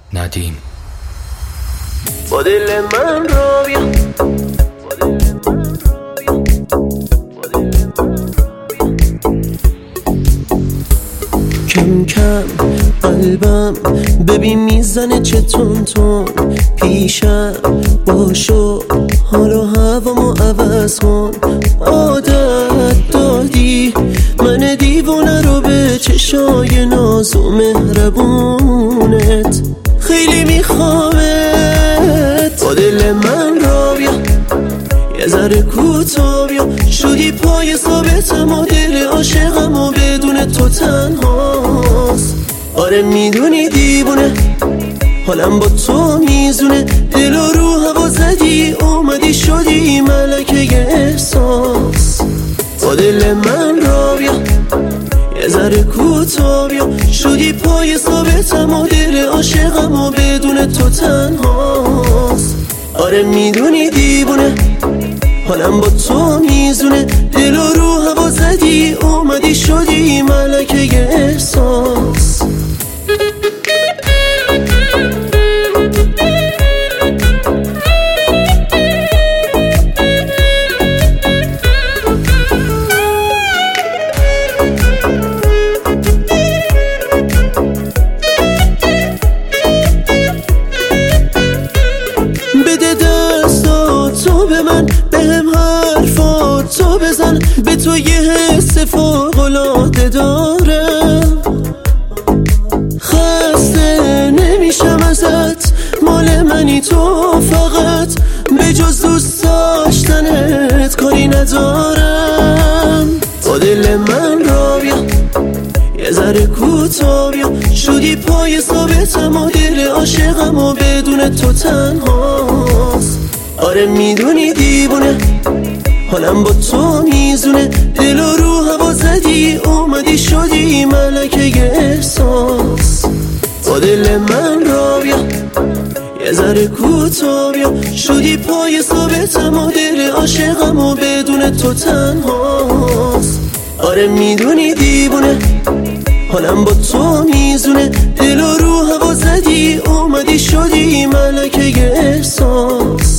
ندیم. با دل من را بیا، کم کم قلبم ببین میزنه چه تون تون، پیشم باشو حالا هوامو عوض کن. عادت دادی من دیوونه رو به چشای ناز و مهربونت، خیلی میخوامت. با دل من را بیا، یه ذره کوتا بیا، شدی پای ثابتم و دل عاشقم و بدون تو تنهاست. آره میدونی دیوونه حالم با تو میزونه، دل و رو هوا زدی اومدی شدی ملکه احساس. با دل من را بیا، یه ذره کوتا بیا، شدی پای ثابتم و دل عاشقم و بدون تو تنهاست. آره میدونی دیوونه حالم با تو میزونه، دل و رو هوا زدی اومدی شدی ملکه احساس. بده دستاتو به من، بهم حرفاتو بزن، به تو یه حس فوق‌العاده دارم. خسته نمیشم ازت، مال منی تو فقط، به جز دوست داشتنت کاری ندارم. با دل من را بیا، یه ذره کوتا بیا، شدی پای ثابتم و دل عاشقم و بدون تو تنهاست. آره میدونی دیوونه حالم با تو میزونه، دل و رو هوا زدی اومدی شدی ملکه احساس. با دل من را بیا، یه ذره کوتا بیا، شدی پای ثابتم و دل عاشقم و بدون تو تنهاست. آره میدونی دیوونه حالم با تو میزونه، دل و رو هوا زدی اومدی شدی ملکه احساس.